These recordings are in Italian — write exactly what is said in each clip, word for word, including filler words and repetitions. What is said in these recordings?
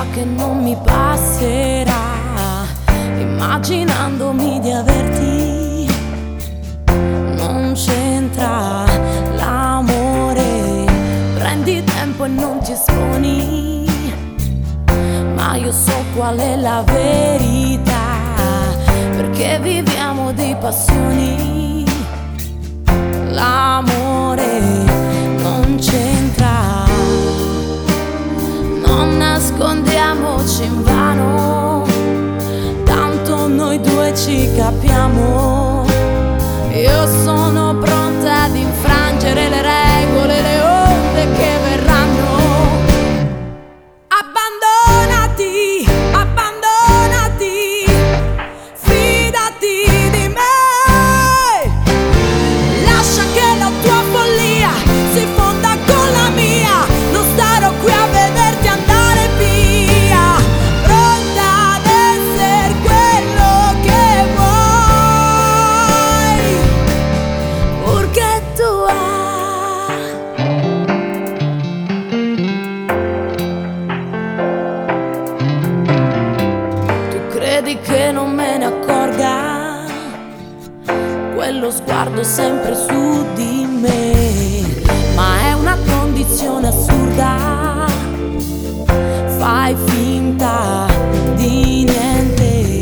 che non mi passerà, immaginandomi di averti. Non c'entra l'amore, prendi tempo e non ti esponi, ma io so qual è la verità, perché viviamo di passioni. L'amore non c'entra, non nascondiamoci invano, tanto noi due ci capiamo. Io sono pronta ad infrangere le regole, le onde che verranno. Abbandonati, abbandonati, fidati di me, lascia che la tua follia si fonda con la mia, non starò qui a vederti andare via, pronta ad essere quello che vuoi, purché tua. Tu credi che non me ne accorga, quello sguardo sempre su di me, ma è una condizione assurda. Fai finta di niente,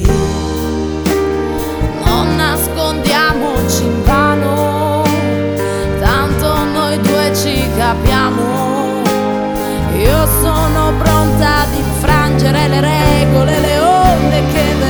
non nascondiamoci invano, tanto noi due ci capiamo. Io sono pronta ad infrangere le regole, le onde che